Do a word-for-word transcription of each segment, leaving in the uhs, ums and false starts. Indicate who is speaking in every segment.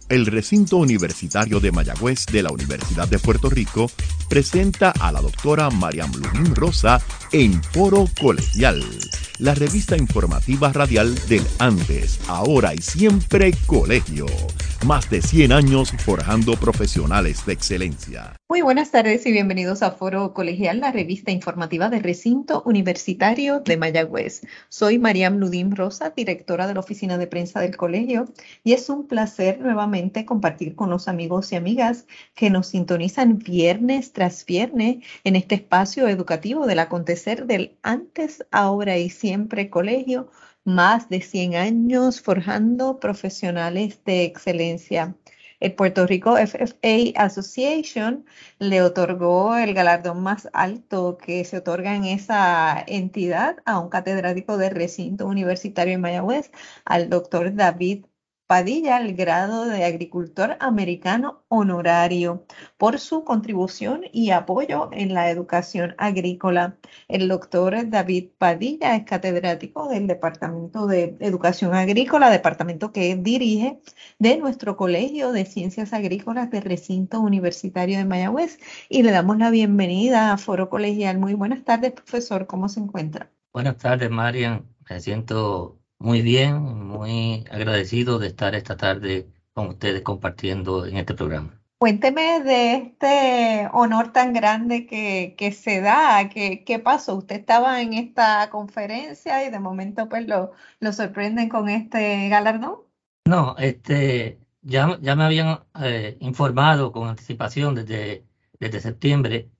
Speaker 1: El recinto universitario de Mayagüez de la Universidad de Puerto Rico presenta a la doctora Mariam Ludín Rosa en Foro Colegial, la revista informativa radial del antes, ahora y siempre colegio. Más de cien años forjando profesionales de excelencia.
Speaker 2: Muy buenas tardes y bienvenidos a Foro Colegial, la revista informativa del recinto universitario de Mayagüez. Soy Mariam Ludín Rosa, directora de la oficina de prensa del colegio, y es un placer nuevamente compartir con los amigos y amigas que nos sintonizan viernes tras viernes en este espacio educativo del acontecer del antes, ahora y siempre colegio, más de cien años forjando profesionales de excelencia. El Puerto Rico F F A Association le otorgó el galardón más alto que se otorga en esa entidad a un catedrático del recinto universitario en Mayagüez, al doctor David Padilla, el grado de agricultor americano honorario, por su contribución y apoyo en la educación agrícola. El doctor David Padilla es catedrático del Departamento de Educación Agrícola, departamento que dirige de nuestro Colegio de Ciencias Agrícolas del Recinto Universitario de Mayagüez, y le damos la bienvenida a Foro Colegial. Muy buenas tardes, profesor. ¿Cómo se encuentra?
Speaker 3: Buenas tardes, Marian. Me siento muy bien, muy agradecido de estar esta tarde con ustedes compartiendo en este programa.
Speaker 2: Cuénteme de este honor tan grande que, que se da. ¿Qué, qué pasó? Usted estaba en esta conferencia y de momento pues lo, lo sorprenden con este galardón.
Speaker 3: No, este, ya, ya me habían eh, informado con anticipación desde, desde septiembre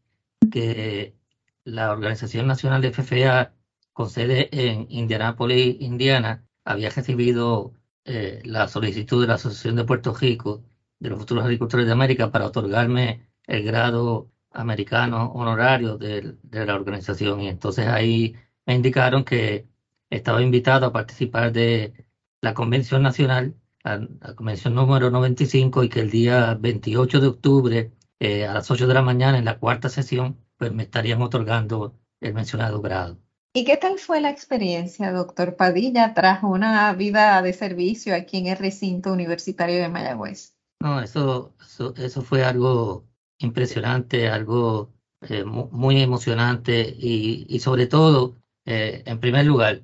Speaker 3: que la Organización Nacional de F F A, con sede en Indianápolis, Indiana, había recibido eh, la solicitud de la Asociación de Puerto Rico de los Futuros Agricultores de América para otorgarme el grado americano honorario de, de la organización. Y entonces ahí me indicaron que estaba invitado a participar de la Convención Nacional, la, la Convención número noventa y cinco, y que el día veintiocho de octubre eh, a las ocho de la mañana, en la cuarta sesión, pues me estarían otorgando el mencionado grado.
Speaker 2: ¿Y qué tal fue la experiencia, doctor Padilla, tras una vida de servicio aquí en el recinto universitario de Mayagüez?
Speaker 3: No, eso, eso, eso fue algo impresionante, algo eh, mu- muy emocionante y, y sobre todo, eh, en primer lugar,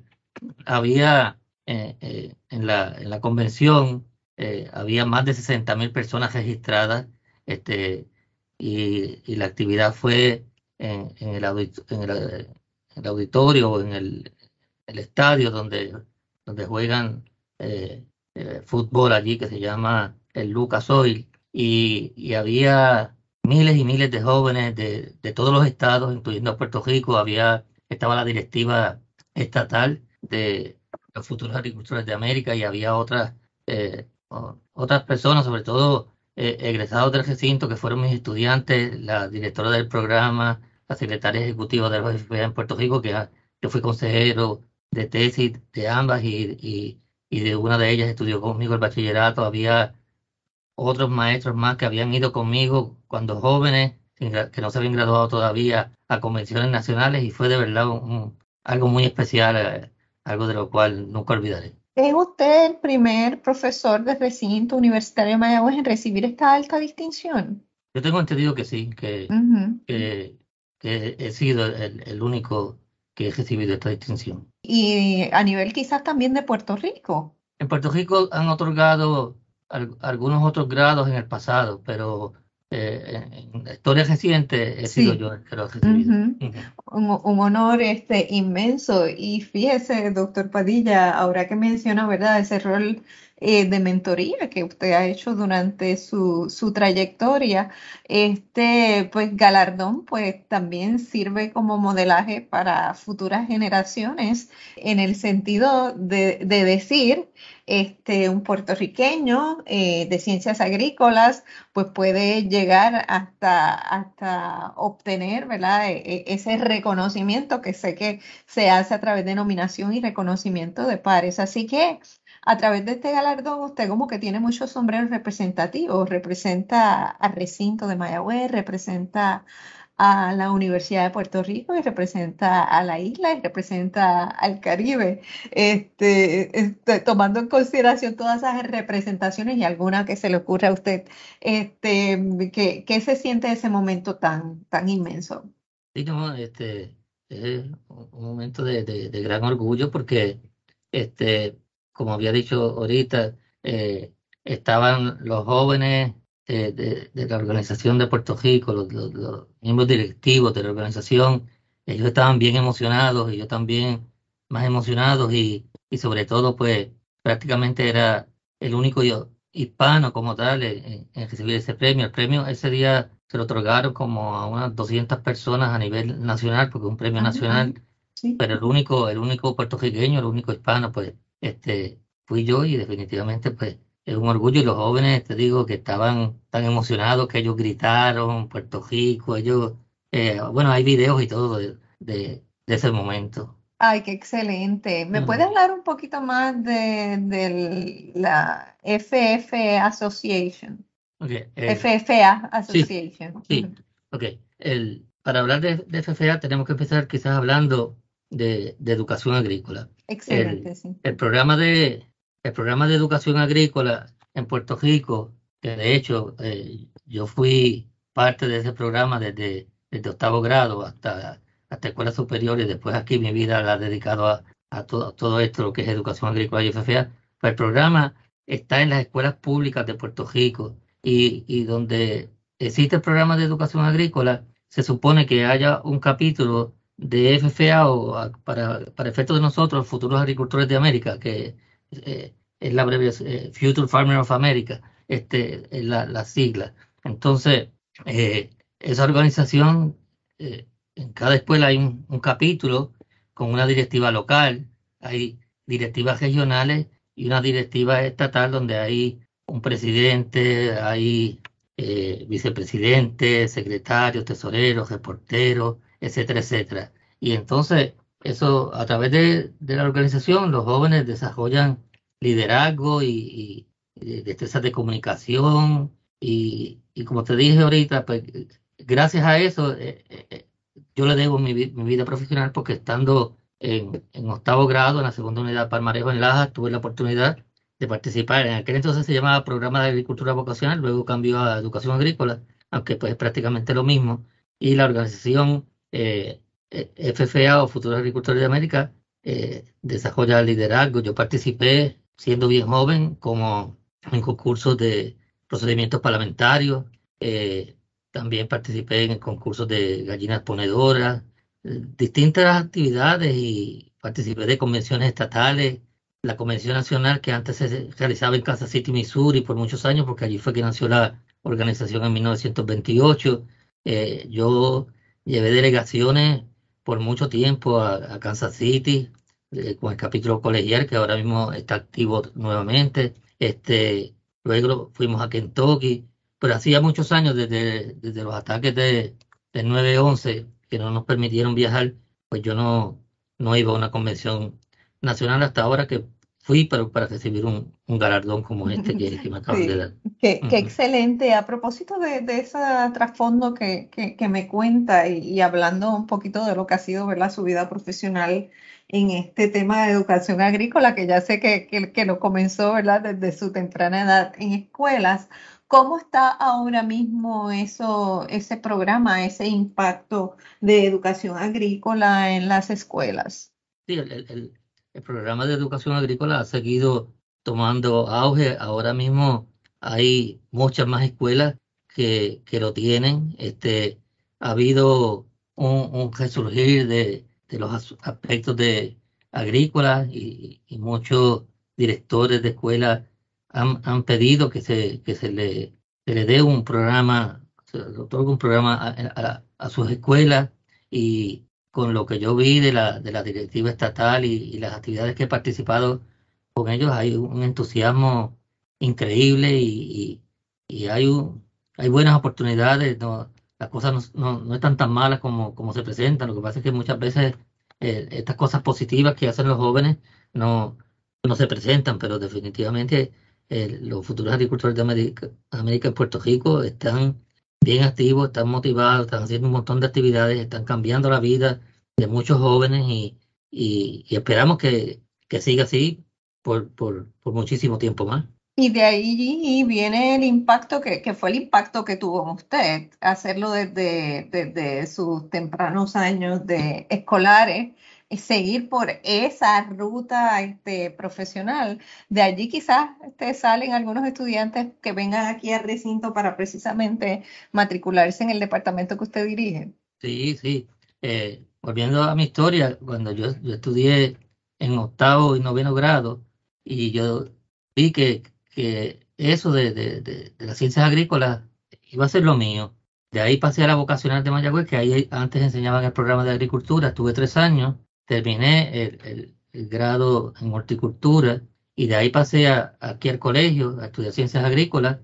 Speaker 3: había eh, eh, en la, en la convención, eh, había más de sesenta mil personas registradas, este, y, y la actividad fue en, en el, audit- en el, eh, el auditorio, en el, el estadio donde, donde juegan eh, eh, fútbol allí, que se llama el Lucas Oil, y, y había miles y miles de jóvenes de, de todos los estados, incluyendo Puerto Rico. Había, estaba la directiva estatal de los futuros agricultores de América, y había otras, eh, o- otras personas, sobre todo eh, egresados del recinto, que fueron mis estudiantes, la directora del programa, la secretaria ejecutiva de la F F A en Puerto Rico, que ah, yo fui consejero de tesis de ambas, y, y, y de una de ellas estudió conmigo el bachillerato. Había otros maestros más que habían ido conmigo cuando jóvenes, sin gra- que no se habían graduado todavía, a convenciones nacionales, y fue de verdad un- un- algo muy especial, eh, algo de lo cual nunca olvidaré.
Speaker 2: ¿Es usted el primer profesor del recinto universitario de Mayagüez en recibir esta alta distinción?
Speaker 3: Yo tengo entendido que sí, que,
Speaker 2: Ujú.
Speaker 3: que, que he sido el, el único que he recibido esta distinción.
Speaker 2: Y a nivel quizás también de Puerto Rico.
Speaker 3: En Puerto Rico han otorgado al- algunos otros grados en el pasado, pero eh, en, en la historia reciente he sido
Speaker 2: Sí.
Speaker 3: yo el que lo ha recibido.
Speaker 2: Ujú.
Speaker 3: Ujú.
Speaker 2: Un, un honor este, inmenso. Y fíjese, doctor Padilla, ahora que menciona, ¿verdad?, ese rol eh, de mentoría que usted ha hecho durante su, su trayectoria, este pues galardón pues también sirve como modelaje para futuras generaciones, en el sentido de, de decir, este, un puertorriqueño eh, de ciencias agrícolas pues puede llegar hasta, hasta obtener, ¿verdad?, E- e- ese reconocimiento que sé que se hace a través de nominación y reconocimiento de pares. Así que a través de este galardón usted como que tiene muchos sombreros representativos, representa al recinto de Mayagüez, representa a la Universidad de Puerto Rico y representa a la isla y representa al Caribe, este, este, tomando en consideración todas esas representaciones y alguna que se le ocurra a usted, este, ¿qué, qué se siente ese momento tan, tan inmenso?
Speaker 3: Sí, no, este, es un un momento de, de- de gran orgullo porque, este, como había dicho ahorita, eh, estaban los jóvenes eh, de, de la organización de Puerto Rico, los, los- los miembros directivos de la organización, ellos estaban bien emocionados y yo también más emocionados y, y sobre todo, pues, prácticamente era el único yo- hispano como tal en, en recibir ese premio. El premio ese día se lo otorgaron como a unas doscientas personas a nivel nacional, porque es un premio
Speaker 2: Ah, ah,
Speaker 3: nacional,
Speaker 2: sí.
Speaker 3: pero el único, el único puertorriqueño, el único hispano, pues, este, fui yo y definitivamente, pues, es un orgullo. Y los jóvenes, te digo, que estaban tan emocionados que ellos gritaron, Puerto Rico, ellos, eh, bueno, hay videos y todo de, de, de ese momento.
Speaker 2: Ay, qué excelente. ¿Me puede
Speaker 3: Mm.
Speaker 2: hablar un poquito más de, de la F F Association?
Speaker 3: Ok, el,
Speaker 2: F F A
Speaker 3: sí,
Speaker 2: Association.
Speaker 3: sí,
Speaker 2: Ujú.
Speaker 3: ok. El, para hablar de, de F F A tenemos que empezar quizás hablando de, de educación agrícola. El,
Speaker 2: Excelente, sí.
Speaker 3: el programa de, el programa de educación agrícola en Puerto Rico, que de hecho eh, yo fui parte de ese programa desde, desde octavo grado hasta, hasta escuela superior y después aquí mi vida la he dedicado a, a todo, todo esto, lo que es educación agrícola y F F A. Pues el programa está en las escuelas públicas de Puerto Rico y, y donde existe el programa de educación agrícola, se supone que haya un capítulo de F F A o a- para, para efectos de nosotros, futuros agricultores de América, que eh, es la abreviación, eh, Future Farmer of America, este, es la, la sigla. Entonces, eh, esa organización, eh, en cada escuela hay un, un capítulo con una directiva local, hay directivas regionales y una directiva estatal donde hay un presidente, hay eh, vicepresidentes, secretarios, tesoreros, reporteros, etcétera, etcétera. Y entonces, eso a través de, de la organización, los jóvenes desarrollan liderazgo y, y- y destrezas de comunicación. Y, y como te dije ahorita, pues gracias a eso, eh, eh, eh, yo le debo mi, vi- mi vida profesional porque estando en, en octavo grado, en la segunda unidad Palmarejo en Lajas, tuve la oportunidad de participar. En aquel entonces se llamaba Programa de Agricultura Vocacional, luego cambió a Educación Agrícola, aunque pues es prácticamente lo mismo. Y la organización eh, eh, F F A o Futuros Agricultores de América eh, desarrolla liderazgo. Yo participé siendo bien joven como en concursos de procedimientos parlamentarios, eh, también participé en concursos de gallinas ponedoras, eh, distintas actividades y participé de convenciones estatales, la Convención Nacional que antes se realizaba en Kansas City, Missouri, por muchos años, porque allí fue que nació la organización en mil novecientos veintiocho. Eh, yo llevé delegaciones por mucho tiempo a, a Kansas City, eh, con el capítulo colegial, que ahora mismo está activo nuevamente. Este, luego fuimos a Kentucky, pero hacía muchos años, desde, desde los ataques de, del nueve once, que no nos permitieron viajar, pues yo no, no iba a una convención nacional hasta ahora que fui para, para recibir un, un galardón como este que, que me acaban de
Speaker 2: Sí,
Speaker 3: dar.
Speaker 2: qué, qué
Speaker 3: Ujú.
Speaker 2: excelente. A propósito de, de ese trasfondo que, que, que me cuenta y, y hablando un poquito de lo que ha sido, ¿verdad?, su vida profesional en este tema de educación agrícola, que ya sé que, que, que lo comenzó, ¿verdad?, desde su temprana edad en escuelas. ¿Cómo está ahora mismo eso, ese programa, ese impacto de educación agrícola en las escuelas?
Speaker 3: Sí, el, el- el- el programa de educación agrícola ha seguido tomando auge. Ahora mismo hay muchas más escuelas que, que lo tienen. Este, ha habido un, un resurgir de, de los as- aspectos de agrícolas y, y muchos directores de escuelas han, han pedido que se, que se le, se le dé un programa, se le otorgue un programa a, a- a sus escuelas. Y con lo que yo vi de la, de la directiva estatal y, y las actividades que he participado con ellos, hay un entusiasmo increíble y, y- y hay, un- hay buenas oportunidades. No, las cosas no, no- no están tan malas como, como se presentan. Lo que pasa es que muchas veces eh, estas cosas positivas que hacen los jóvenes no, no se presentan, pero definitivamente eh, los futuros agricultores de América, América y Puerto Rico están bien activos, están motivados, están haciendo un montón de actividades, están cambiando la vida de muchos jóvenes y, y, y esperamos que, que siga así por, por, por muchísimo tiempo más.
Speaker 2: Y de ahí viene el impacto que, que fue el impacto que tuvo en usted, hacerlo desde, desde sus tempranos años de escolares, y seguir por esa ruta este, profesional. De allí quizás este, salen algunos estudiantes que vengan aquí al recinto para precisamente matricularse en el departamento que usted dirige.
Speaker 3: Sí, sí. Eh, volviendo a mi historia, cuando yo, yo estudié en octavo y noveno grado, y yo vi que, que eso de, de, de, de las ciencias agrícolas iba a ser lo mío. De ahí pasé a la vocacional de Mayagüez, que ahí antes enseñaban el programa de agricultura. Estuve tres años, terminé el, el- el grado en horticultura, y de ahí pasé a- aquí al colegio a estudiar ciencias agrícolas,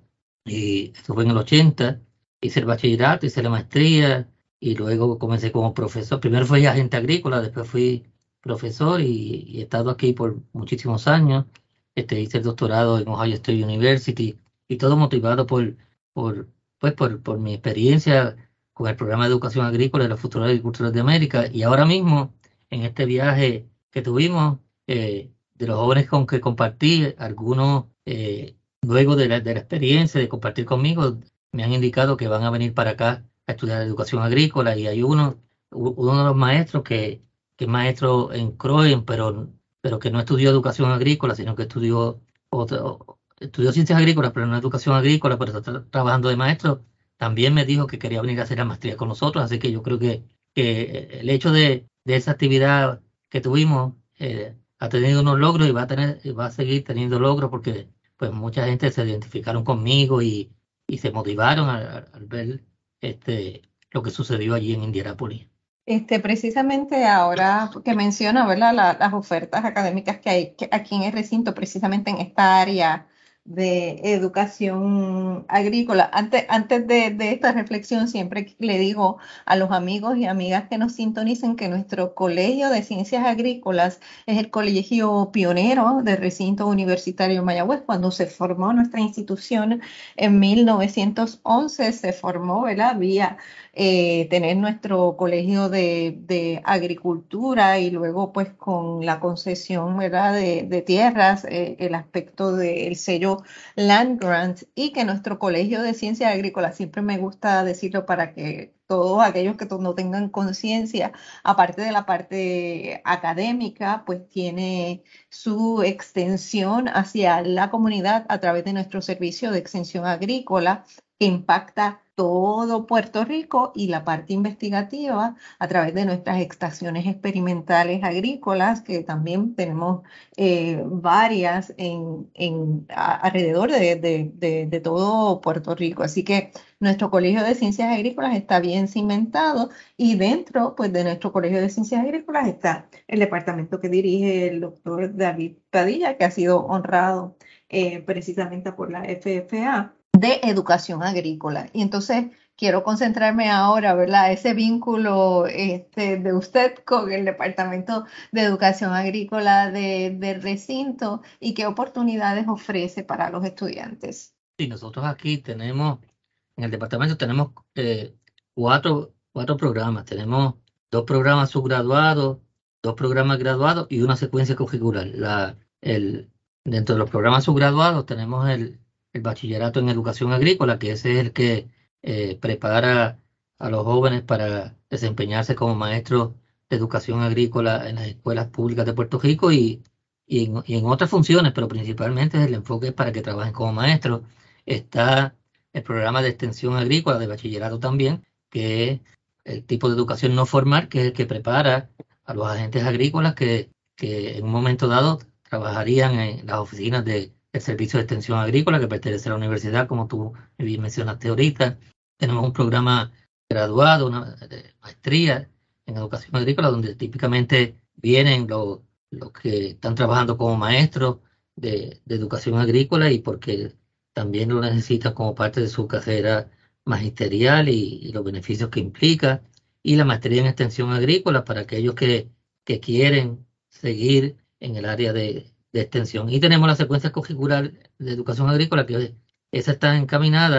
Speaker 3: y esto fue en el ochenta. Hice el bachillerato, hice la maestría y luego comencé como profesor. Primero fui agente agrícola, después fui profesor y, y he estado aquí por muchísimos años. Este, hice el doctorado en Ohio State University y todo motivado por, por, pues por, por mi experiencia con el programa de educación agrícola de los futuros agricultores de América. Y ahora mismo, en este viaje que tuvimos, eh, de los jóvenes con que compartí, algunos, eh, luego de la, de la experiencia de compartir conmigo, me han indicado que van a venir para acá a estudiar educación agrícola y hay uno, u- uno de los maestros que, que es maestro en Croydon, pero, pero que no estudió educación agrícola, sino que estudió, otro, estudió ciencias agrícolas, pero no educación agrícola, pero está tra- trabajando de maestro. También me dijo que quería venir a hacer la maestría con nosotros, así que yo creo que, que el hecho de, de esa actividad que tuvimos eh, ha tenido unos logros y va a tener, y va a seguir teniendo logros porque pues mucha gente se identificaron conmigo y, y se motivaron al, al- al ver este, lo que sucedió allí en Indianápolis.
Speaker 2: Este, precisamente ahora que menciona, ¿verdad? La- las ofertas académicas que hay que- aquí en el recinto, precisamente en esta área de educación agrícola. Antes, antes de, de esta reflexión, siempre le digo a los amigos y amigas que nos sintonicen que nuestro Colegio de Ciencias Agrícolas es el colegio pionero del recinto universitario Mayagüez. Cuando se formó nuestra institución en mil novecientos once, se formó, ¿verdad? Vía eh, tener nuestro colegio de, de agricultura y luego pues con la concesión, ¿verdad? de, de tierras, eh, el aspecto del sello Land Grant y que nuestro colegio de ciencias agrícolas, siempre me gusta decirlo para que todos aquellos que no tengan conciencia, aparte de la parte académica, pues tiene su extensión hacia la comunidad a través de nuestro servicio de extensión agrícola que impacta todo Puerto Rico y la parte investigativa a través de nuestras estaciones experimentales agrícolas, que también tenemos eh, varias en, en, a- alrededor de, de, de, de todo Puerto Rico. Así que nuestro Colegio de Ciencias Agrícolas está bien cimentado y dentro pues, de nuestro Colegio de Ciencias Agrícolas está el departamento que dirige el doctor David Padilla, que ha sido honrado eh, precisamente por la F F A de educación agrícola. Y entonces quiero concentrarme ahora, ¿verdad? Ese vínculo este, de usted con el Departamento de Educación Agrícola de, del recinto y qué oportunidades ofrece para los estudiantes.
Speaker 3: Y nosotros aquí tenemos, en el departamento tenemos eh, cuatro, cuatro programas. Tenemos dos programas subgraduados, dos programas graduados y una secuencia curricular. La, el, dentro de los programas subgraduados tenemos el, el bachillerato en educación agrícola, que ese es el que eh, prepara a los jóvenes para desempeñarse como maestros de educación agrícola en las escuelas públicas de Puerto Rico y, y, en, y en otras funciones, pero principalmente el enfoque es para que trabajen como maestros. Está el programa de extensión agrícola de bachillerato también, que es el tipo de educación no formal, que es el que prepara a los agentes agrícolas que, que en un momento dado trabajarían en las oficinas de, del Servicio de Extensión Agrícola, que pertenece a la universidad, como tú bien mencionaste ahorita. Tenemos un programa graduado, una de maestría en educación agrícola, donde típicamente vienen los, los que están trabajando como maestros de, de educación agrícola y porque también lo necesita como parte de su carrera magisterial y, y los beneficios que implica, y la maestría en extensión agrícola para aquellos que, que quieren seguir en el área de, de extensión. Y tenemos la secuencia curricular de educación agrícola, que esa está encaminada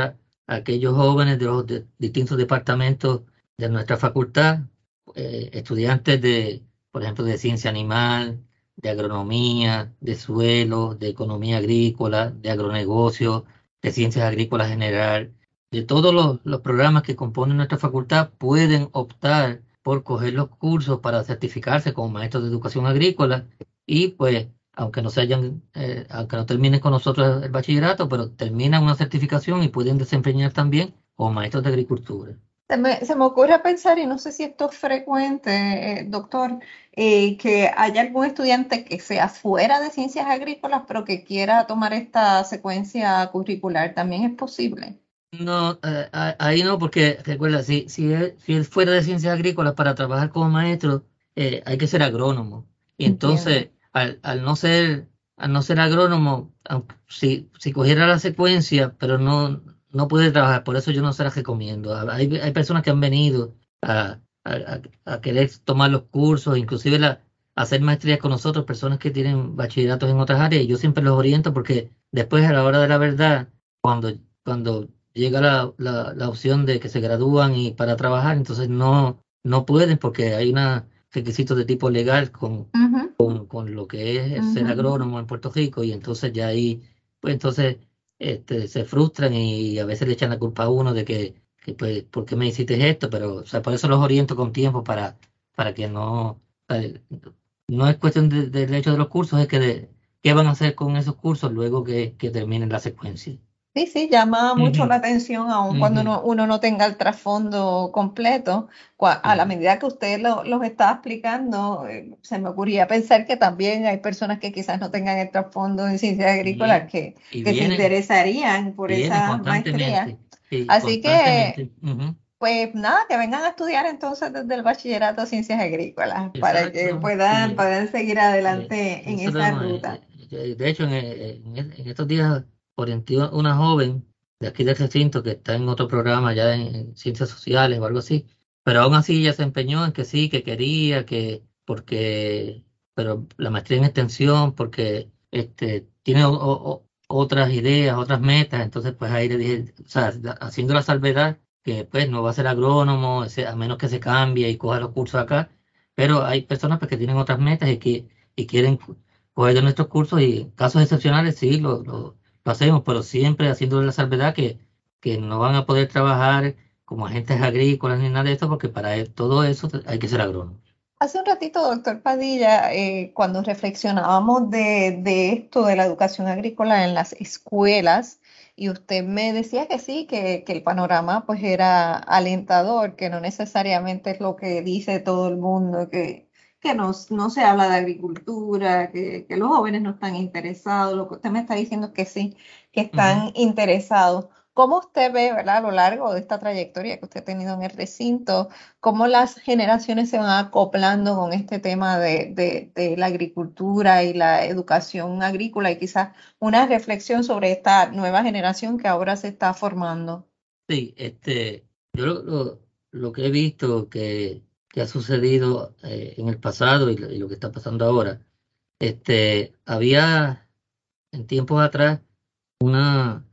Speaker 3: aquellos jóvenes de los de- distintos departamentos de nuestra facultad, eh, estudiantes de, por ejemplo, de ciencia animal, de agronomía, de suelo, de economía agrícola, de agronegocio, de ciencias agrícolas general, de todos los, los programas que componen nuestra facultad, pueden optar por coger los cursos para certificarse como maestros de educación agrícola y pues aunque no se hayan, eh, aunque no terminen con nosotros el bachillerato, pero terminan una certificación y pueden desempeñar también como maestros de agricultura.
Speaker 2: Se me, se me ocurre pensar, y no sé si esto es frecuente, eh, doctor, eh, que haya algún estudiante que sea fuera de ciencias agrícolas, pero que quiera tomar esta secuencia curricular. ¿También es posible?
Speaker 3: No, eh, a- ahí no, porque recuerda, si, si, él, si él fuera de ciencias agrícolas para trabajar como maestro, eh, hay que ser agrónomo. Y
Speaker 2: Entiendo.
Speaker 3: entonces, al, al no ser, al no ser agrónomo, aunque- si, si cogiera la secuencia, pero no, no puede trabajar, por eso yo no se la recomiendo. Ah, Hay, hay personas que han venido a, a, a- a querer tomar los cursos, inclusive la, hacer maestrías con nosotros, personas que tienen bachilleratos en otras áreas, y yo siempre los oriento porque después a la hora de la verdad, cuando, cuando llega la, la, la opción de que se gradúan y para trabajar, entonces no, no pueden porque hay unos requisitos de tipo legal con,
Speaker 2: Ujú,
Speaker 3: con, con lo que es ser
Speaker 2: ujú.
Speaker 3: agrónomo en Puerto Rico y entonces ya ahí, pues entonces este, se frustran y a veces le echan la culpa a uno de que, que pues, ¿por qué me hiciste esto? Pero, o sea, por eso los oriento con tiempo para, para que no, eh, no es cuestión de- del hecho de los cursos, es que de, qué van a hacer con esos cursos luego que, que terminen la secuencia.
Speaker 2: Sí, sí, llama mucho la
Speaker 3: Ujú,
Speaker 2: atención, aun cuando
Speaker 3: ujú.
Speaker 2: uno, uno no tenga el trasfondo completo. Cua- A la
Speaker 3: Sí.
Speaker 2: medida que usted lo- los está explicando, eh, se me ocurría pensar que también hay personas que quizás no tengan el trasfondo en ciencias agrícolas
Speaker 3: Y,
Speaker 2: que,
Speaker 3: y
Speaker 2: que se
Speaker 3: vienen,
Speaker 2: interesarían por
Speaker 3: vienen
Speaker 2: esa maestría.
Speaker 3: constantemente, sí,
Speaker 2: Así que,
Speaker 3: constantemente. Ujú.
Speaker 2: pues nada, que vengan a estudiar entonces desde el bachillerato ciencias agrícolas para que
Speaker 3: Exacto.
Speaker 2: puedan,
Speaker 3: Y,
Speaker 2: puedan seguir
Speaker 3: eh,
Speaker 2: adelante en
Speaker 3: eso lo
Speaker 2: esa
Speaker 3: hemos, eh,
Speaker 2: ruta.
Speaker 3: eh, de hecho, en, eh, en, en estos días orienté a una joven de aquí del recinto que está en otro programa ya en, en ciencias sociales o algo así, pero aún así ella se empeñó en que sí, que quería, que porque, pero la maestría en extensión, porque este, tiene o- o- otras ideas, otras metas, entonces pues ahí le dije, o sea, haciendo la salvedad que pues no va a ser agrónomo, ese- a menos que se cambie y coja los cursos acá, pero hay personas pues, que tienen otras metas y que y quieren co- coger de nuestros cursos y en casos excepcionales sí lo, lo, lo hacemos, pero siempre haciendo la salvedad que, que no van a poder trabajar como agentes agrícolas ni nada de esto porque para e- todo eso hay que ser agrónomo.
Speaker 2: Hace un ratito, doctor Padilla, eh, cuando reflexionábamos de, de esto de la educación agrícola en las escuelas, y usted me decía que sí, que, que el panorama pues era alentador, que no necesariamente es lo que dice todo el mundo, que, que no, no se habla de agricultura, que, que los jóvenes no están interesados. Lo que usted me está diciendo es que sí, que
Speaker 3: Ujú.
Speaker 2: están interesados. ¿Cómo usted ve, verdad, a lo largo de esta trayectoria que usted ha tenido en el recinto? Cómo las generaciones se van acoplando con este tema de, de- de la agricultura y la educación agrícola y quizás una reflexión sobre esta nueva generación que ahora se está formando.
Speaker 3: Sí, este, yo lo, lo- lo que he visto que, que ha sucedido eh, en el pasado y lo, y lo que está pasando ahora, este, había en tiempos atrás una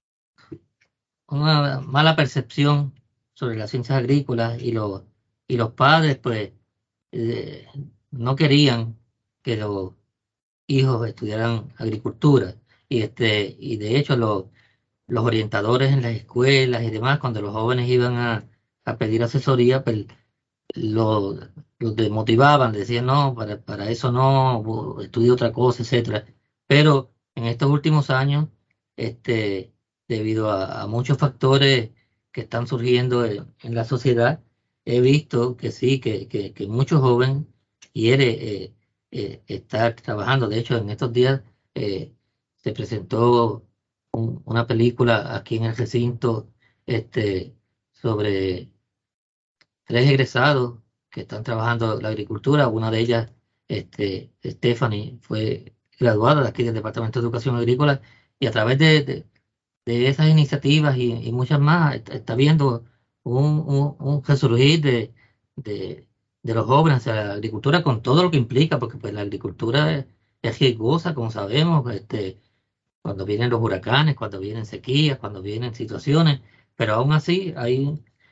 Speaker 3: una mala percepción sobre las ciencias agrícolas y los, y los padres pues eh, no querían que los hijos estudiaran agricultura y este y de hecho los, los orientadores en las escuelas y demás cuando los jóvenes iban a, a pedir asesoría pues lo- los desmotivaban, decían no, para, para eso no, bu- estudia otra cosa, etcétera. Pero en estos últimos años, este, debido a, a muchos factores que están surgiendo en, en la sociedad, he visto que sí, que, que, que muchos jóvenes quiere eh, eh, estar trabajando. De hecho, en estos días eh, se presentó un- una película aquí en el recinto este, sobre tres egresados que están trabajando la agricultura. Una de ellas, este, Stephanie, fue graduada de aquí del Departamento de Educación Agrícola y a través de, de- de esas iniciativas y, y muchas más está, está viendo un, un, un resurgir de, de, de los jóvenes hacia la agricultura con todo lo que implica, porque pues la agricultura es, es riesgosa, como sabemos, este, cuando vienen los huracanes, cuando vienen sequías, cuando vienen situaciones. pero aún así hay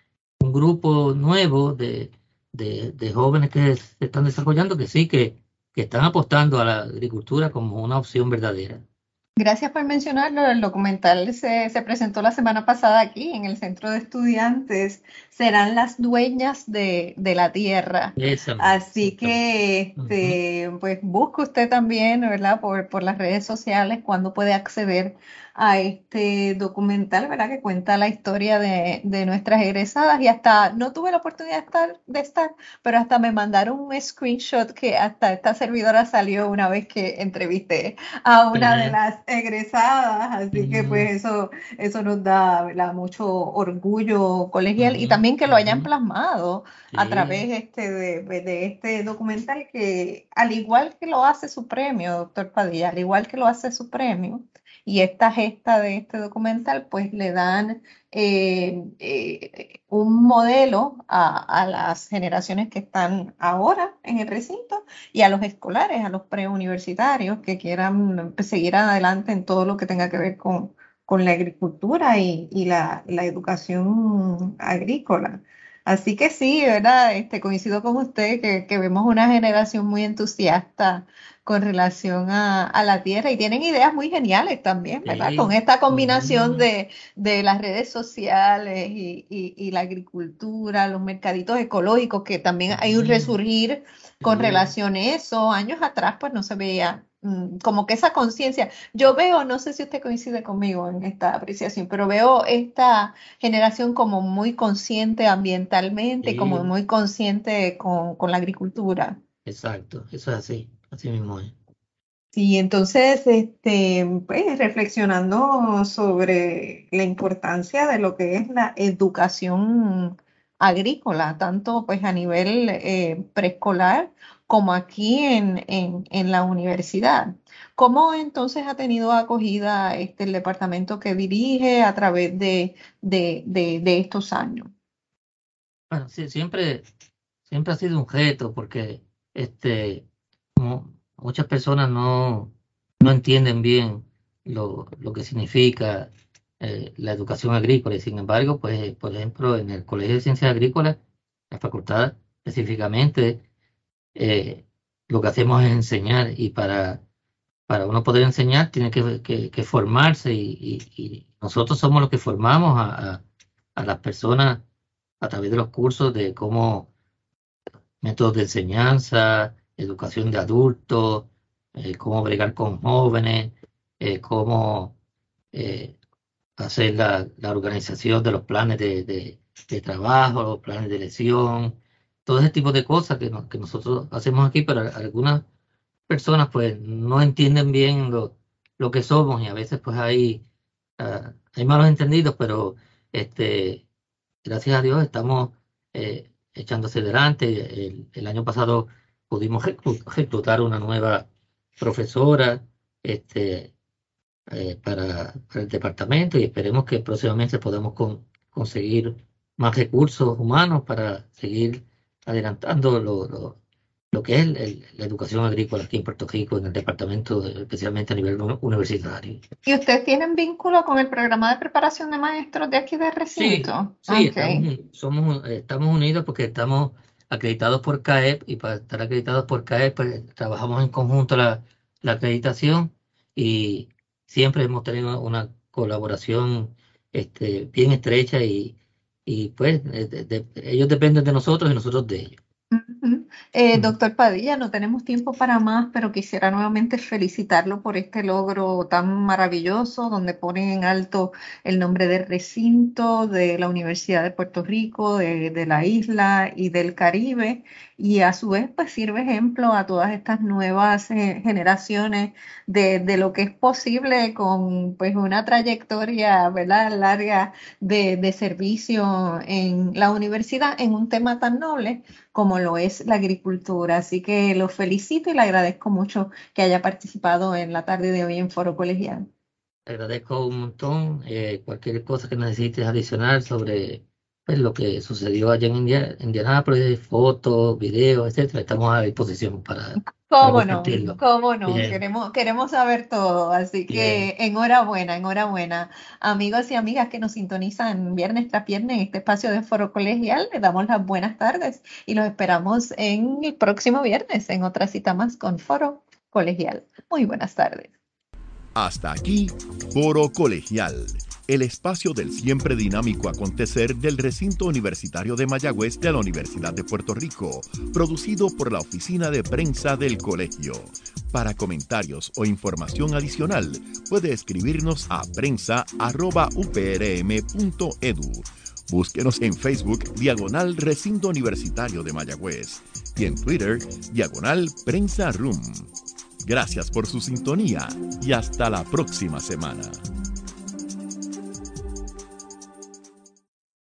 Speaker 3: un grupo nuevo de, de, de jóvenes que se están desarrollando que sí, que, que están apostando a la agricultura como una opción verdadera.
Speaker 2: Gracias por mencionarlo. El documental se, se presentó la semana pasada aquí en el Centro de Estudiantes. Serán las dueñas de, de la tierra.
Speaker 3: Esa misma,
Speaker 2: Así
Speaker 3: exactamente.
Speaker 2: que,
Speaker 3: Ujú.
Speaker 2: este, pues busque usted también, ¿verdad? Por, por las redes sociales cuando puede acceder a este documental, ¿verdad? Que cuenta la historia de, de nuestras egresadas y hasta, no tuve la oportunidad de estar, de estar, pero hasta me mandaron un screenshot que hasta esta servidora salió una vez que entrevisté a una de
Speaker 3: Eh,
Speaker 2: las egresadas, así que
Speaker 3: mm,
Speaker 2: pues eso, eso nos da, ¿verdad? Mucho orgullo colegial y
Speaker 3: ujú,
Speaker 2: también que lo hayan
Speaker 3: ujú.
Speaker 2: plasmado a
Speaker 3: Sí,
Speaker 2: través este de, de este documental que al igual que lo hace su premio, doctor Padilla, al igual que lo hace su premio, y esta gesta de este documental pues le dan eh, eh, un modelo a, a las generaciones que están ahora en el recinto y a los escolares, a los preuniversitarios que quieran pues, seguir adelante en todo lo que tenga que ver con, con la agricultura y, y la, la educación agrícola. Así que sí, ¿verdad? Este, coincido con usted que, que vemos una generación muy entusiasta con relación a, a la tierra y tienen ideas muy geniales también, ¿verdad? Con
Speaker 3: sí.
Speaker 2: esta combinación
Speaker 3: Ujú,
Speaker 2: de, de las redes sociales y, y- y la agricultura, los mercaditos ecológicos, que también hay un
Speaker 3: ujú,
Speaker 2: resurgir con
Speaker 3: sí,
Speaker 2: relación a eso. Años atrás, pues no se veía mm, como que esa conciencia. Yo veo, no sé si usted coincide conmigo en esta apreciación, pero veo esta generación como muy consciente ambientalmente, como
Speaker 3: sí,
Speaker 2: muy consciente con, con la agricultura.
Speaker 3: exacto, eso es así, así mismo es.
Speaker 2: Sí, entonces, este, pues, reflexionando sobre la importancia de lo que es la educación agrícola, tanto pues a nivel eh, preescolar como aquí en, en, en la universidad. ¿Cómo entonces ha tenido acogida este, el departamento que dirige a través de, de, de, de estos años?
Speaker 3: Bueno, sí, siempre, siempre ha sido un reto porque este, mu- muchas personas no, no entienden bien lo, lo que significa eh, la educación agrícola y sin embargo, pues, por ejemplo, en el Colegio de Ciencias Agrícolas, la facultad específicamente, eh, lo que hacemos es enseñar y para, para uno poder enseñar tiene que, que- que formarse y, y- y nosotros somos los que formamos a, a a las personas a través de los cursos de cómo métodos de enseñanza, educación de adultos, eh, cómo bregar con jóvenes, eh, cómo eh, hacer la, la organización de los planes de, de- de trabajo, los planes de lesión, todo ese tipo de cosas que, nos- que nosotros hacemos aquí, pero algunas personas pues no entienden bien lo, lo que somos y a veces pues hay, ah, hay malos entendidos, pero este, gracias a Dios estamos eh, echándose adelante. El, el año pasado pudimos reclu- reclutar una nueva profesora este, eh, para, para el departamento y esperemos que próximamente podamos con- conseguir más recursos humanos para seguir adelantando lo, lo- lo que es el- el- la educación agrícola aquí en Puerto Rico, en el departamento, especialmente a nivel uni- universitario.
Speaker 2: ¿Y ustedes tienen vínculo con el programa de preparación de maestros de aquí del
Speaker 3: Sí,
Speaker 2: recinto?
Speaker 3: sí,
Speaker 2: Ok.
Speaker 3: estamos, un- somos, un- eh, estamos unidos porque estamos acreditados por C A E P y para estar acreditados por C A E P pues, trabajamos en conjunto la, la acreditación y siempre hemos tenido una colaboración este, bien estrecha y, y pues eh, de- de- ellos dependen de nosotros y nosotros de ellos.
Speaker 2: Ujú. Eh,
Speaker 3: Ujú.
Speaker 2: doctor Padilla, no tenemos tiempo para más, pero quisiera nuevamente felicitarlo por este logro tan maravilloso, donde ponen en alto el nombre del recinto, de la Universidad de Puerto Rico, de, de la isla y del Caribe, y a su vez pues sirve ejemplo a todas estas nuevas eh, generaciones de, de lo que es posible con pues una trayectoria, ¿verdad?, larga de, de servicio en la universidad en un tema tan noble como lo es la agricultura. Así que lo felicito y le agradezco mucho que haya participado en la tarde de hoy en Foro Colegial.
Speaker 3: Te agradezco un montón. Eh, cualquier cosa que necesites adicional sobre pues, lo que sucedió allá en India, Indianápolis, fotos, videos, etcétera. Estamos a disposición para, para
Speaker 2: ¿Cómo no?
Speaker 3: compartirlo.
Speaker 2: ¿Cómo no?
Speaker 3: Bien,
Speaker 2: Queremos, queremos saber todo, así
Speaker 3: bien.
Speaker 2: que enhorabuena, enhorabuena. Amigos y amigas que nos sintonizan viernes tras viernes en este espacio de Foro Colegial, les damos las buenas tardes y los esperamos en el próximo viernes en otra cita más con Foro Colegial. Muy buenas tardes.
Speaker 1: Hasta aquí, Foro Colegial, el espacio del siempre dinámico acontecer del recinto universitario de Mayagüez de la Universidad de Puerto Rico, producido por la Oficina de Prensa del Colegio. Para comentarios o información adicional, puede escribirnos a prensa arroba u p r m punto e d u. Búsquenos en Facebook, diagonal Recinto Universitario de Mayagüez, y en Twitter, diagonal Prensa Room. Gracias por su sintonía y hasta la próxima semana.